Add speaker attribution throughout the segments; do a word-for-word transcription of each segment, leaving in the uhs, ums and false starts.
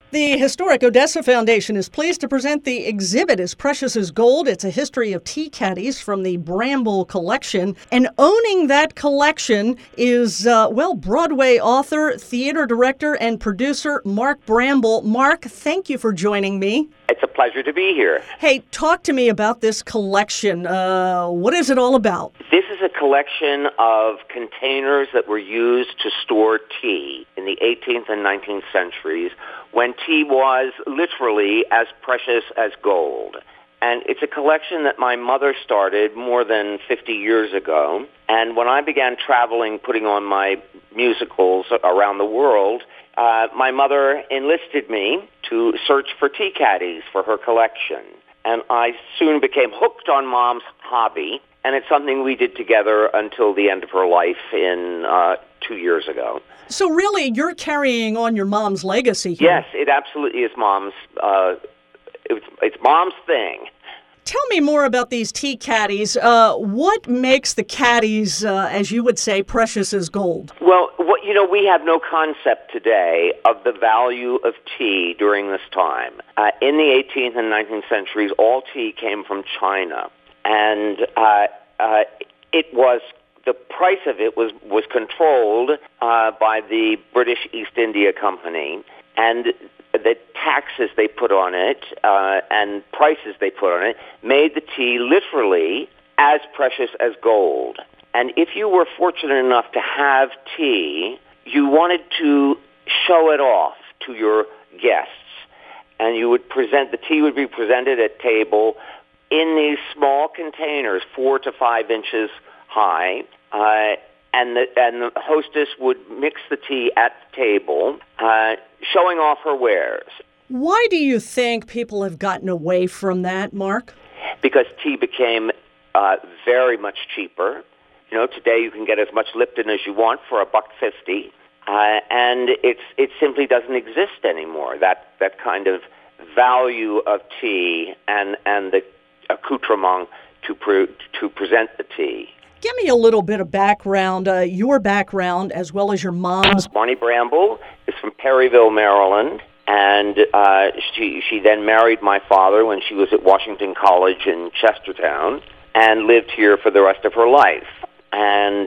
Speaker 1: The Historic Odessa Foundation is pleased to present the exhibit As Precious as Gold. It's a history of tea caddies from the Bramble collection. And owning that collection is, uh, well, Broadway author, theater director, and producer Mark Bramble. Mark, thank you for joining me.
Speaker 2: It's a pleasure to be here.
Speaker 1: Hey, talk to me about this collection. Uh, what is it all about?
Speaker 2: This is a collection of containers that were used to store tea in the eighteenth and nineteenth centuries, when tea was literally as precious as gold. And it's a collection that my mother started more than fifty years ago. And when I began traveling, putting on my musicals around the world, uh, my mother enlisted me to search for tea caddies for her collection. And I soon became hooked on Mom's hobby, and it's something we did together until the end of her life in uh, two years ago.
Speaker 1: So really, you're carrying on your mom's legacy here.
Speaker 2: Yes, it absolutely is Mom's. Uh, it's, it's Mom's thing.
Speaker 1: Tell me more about these tea caddies. Uh, what makes the caddies, uh, as you would say, precious as gold?
Speaker 2: Well, what, you know, we have no concept today of the value of tea during this time. Uh, in the eighteenth and nineteenth centuries, all tea came from China, and uh, uh, it was the price of it was was controlled uh, by the British East India Company, and the taxes they put on it uh, and prices they put on it made the tea literally as precious as gold. And if you were fortunate enough to have tea, you wanted to show it off to your guests. And you would present, the tea would be presented at table in these small containers, four to five inches high, uh, and the, and the hostess would mix the tea at the table, uh, showing off her wares.
Speaker 1: Why do you think people have gotten away from that, Mark?
Speaker 2: Because tea became uh, very much cheaper. You know, today you can get as much Lipton as you want for a buck fifty, uh, and it's it simply doesn't exist anymore. That that kind of value of tea and and the accoutrement to pre- to present the tea.
Speaker 1: Give me a little bit of background, uh, your background, as well as your mom's.
Speaker 2: Barney Bramble is from Perryville, Maryland, and uh, she she then married my father when she was at Washington College in Chestertown, and lived here for the rest of her life. And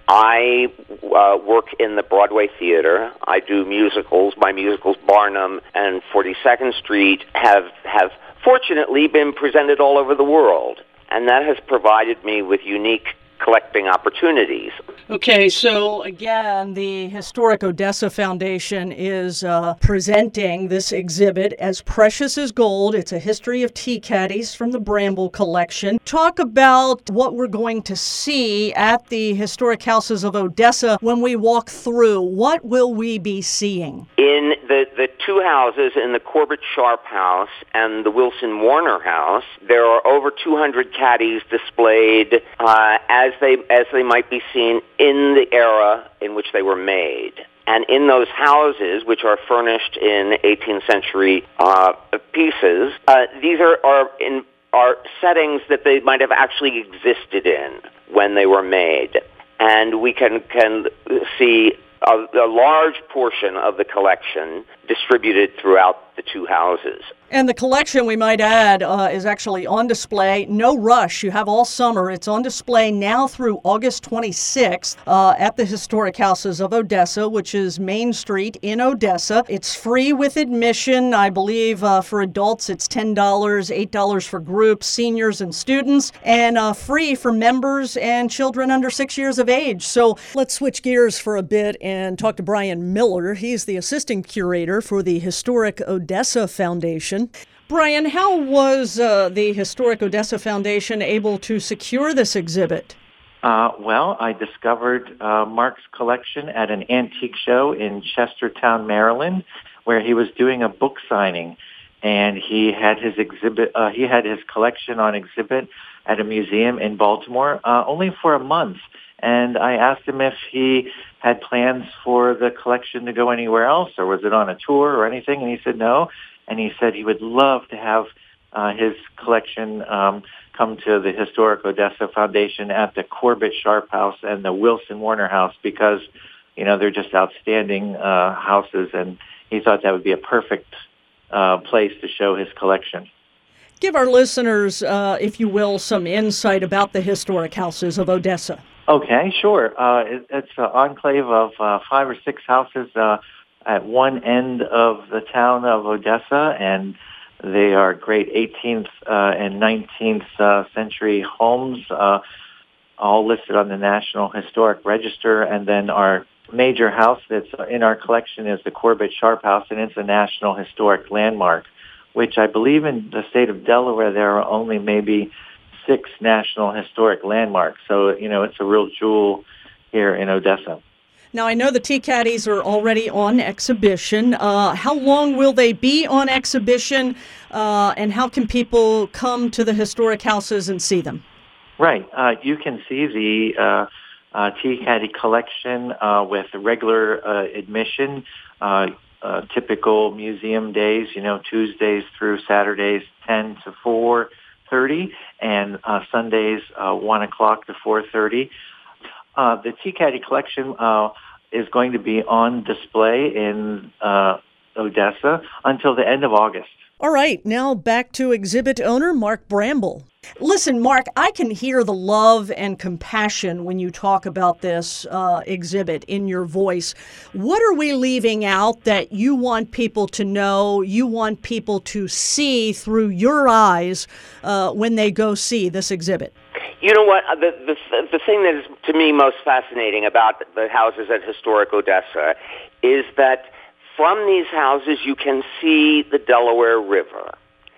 Speaker 2: I uh, work in the Broadway theater. I do musicals. My musicals, Barnum and forty-second Street, have have fortunately been presented all over the world, and that has provided me with unique collecting opportunities.
Speaker 1: Okay, so again, the Historic Odessa Foundation is uh, presenting this exhibit As Precious as Gold. It's a history of tea caddies from the Bramble collection. Talk about what we're going to see at the Historic Houses of Odessa when we walk through. What will we be seeing?
Speaker 2: In the, the two houses, in the Corbett Sharp House and the Wilson Warner House, there are over two hundred caddies displayed uh, as they as they might be seen in the era in which they were made. And in those houses, which are furnished in eighteenth century uh, pieces, uh, these are are, in, are settings that they might have actually existed in when they were made. And we can can see a, a large portion of the collection distributed throughout the two houses.
Speaker 1: And the collection, we might add, uh, is actually on display. No rush. You have all summer. It's on display now through August twenty-sixth uh, at the Historic Houses of Odessa, which is Main Street in Odessa. It's free with admission. I believe uh, for adults it's ten dollars, eight dollars for groups, seniors and students, and uh, free for members and children under six years of age. So let's switch gears for a bit and talk to Brian Miller. He's the assistant curator for the Historic Odessa Foundation. Brian, how was uh, the Historic Odessa Foundation able to secure this exhibit?
Speaker 3: Uh, well, I discovered uh, Mark's collection at an antique show in Chestertown, Maryland, where he was doing a book signing, and he had his exhibit. Uh, he had his collection on exhibit at a museum in Baltimore, uh, only for a month. And I asked him if he had plans for the collection to go anywhere else, or was it on a tour or anything, and he said no. And he said he would love to have uh, his collection um, come to the Historic Odessa Foundation at the Corbett Sharp House and the Wilson Warner House because, you know, they're just outstanding uh, houses. And he thought that would be a perfect uh, place to show his collection.
Speaker 1: Give our listeners, uh, if you will, some insight about the historic houses of Odessa.
Speaker 3: Okay, sure. Uh, it, it's an enclave of uh, five or six houses uh, at one end of the town of Odessa, and they are great eighteenth uh, and nineteenth uh, century homes, uh, all listed on the National Historic Register. And then our major house that's in our collection is the Corbett Sharp House, and it's a National Historic Landmark, which I believe in the state of Delaware there are only maybe six National Historic Landmarks. So, you know, it's a real jewel here in Odessa.
Speaker 1: Now, I know the Tea Caddies are already on exhibition. Uh, how long will they be on exhibition, uh, and how can people come to the historic houses and see them?
Speaker 3: Right. Uh, you can see the uh, uh, Tea Caddy collection uh, with regular uh, admission, uh, uh, typical museum days, you know, Tuesdays through Saturdays, ten to four thirty, and uh, Sundays, uh, one o'clock to four thirty. Uh, the Tea Caddy collection uh, is going to be on display in uh, Odessa until the end of August.
Speaker 1: All right, now back to exhibit owner Mark Bramble. Listen, Mark, I can hear the love and compassion when you talk about this uh, exhibit in your voice. What are we leaving out that you want people to know, you want people to see through your eyes uh, when they go see this exhibit?
Speaker 2: You know what? The, the the thing that is, to me, most fascinating about the houses at Historic Odessa is that from these houses you can see the Delaware River.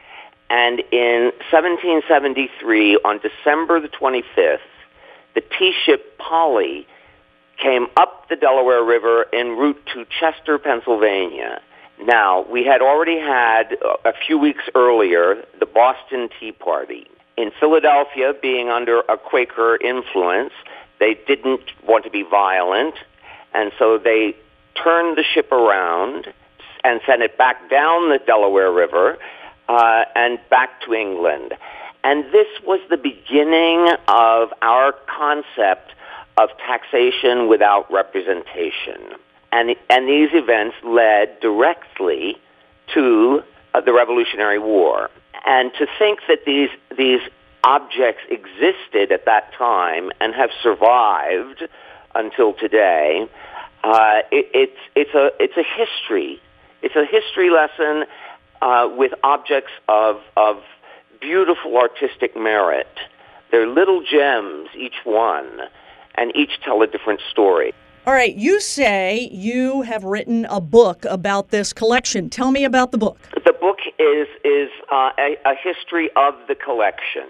Speaker 2: And in seventeen seventy-three, on December the twenty-fifth, the tea ship Polly came up the Delaware River en route to Chester, Pennsylvania. Now, we had already had, a few weeks earlier, the Boston Tea Party. In Philadelphia, being under a Quaker influence, they didn't want to be violent, and so they turned the ship around and sent it back down the Delaware River uh, and back to England. And this was the beginning of our concept of taxation without representation. And, and these events led directly to uh, the Revolutionary War. And to think that these these objects existed at that time and have survived until today, uh, it, it's it's a it's a history. It's a history lesson uh, with objects of of beautiful artistic merit. They're little gems, each one, and each tell a different story.
Speaker 1: All right, you say you have written a book about this collection. Tell me about the book.
Speaker 2: The book is is uh, a, a history of the collection,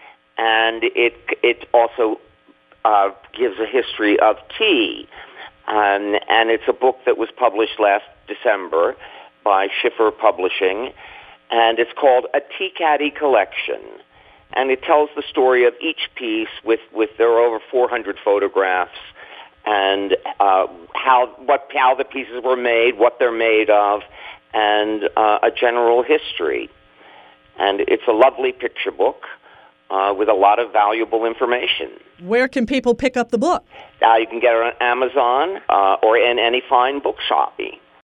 Speaker 2: and it it also uh, gives a history of tea, um, and it's a book that was published last December by Schiffer Publishing, and it's called A Tea Caddy Collection, and it tells the story of each piece with, with there are over four hundred photographs, and uh, how what how the pieces were made, what they're made of, and uh, a general history. And it's a lovely picture book uh, with a lot of valuable information.
Speaker 1: Where can people pick up the book?
Speaker 2: Uh, you can get it on Amazon uh, or in any fine bookshop.